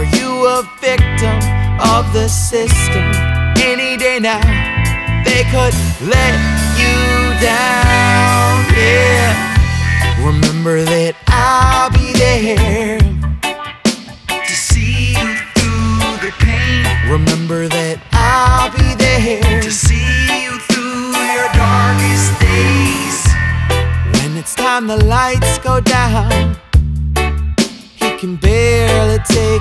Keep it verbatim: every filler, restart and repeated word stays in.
Are you a victim of the system? Any day now they could let you down, yeah. Remember that I'll be there to see you through the pain. Remember that I'll be there to see you through your darkest days. When it's time the lights go down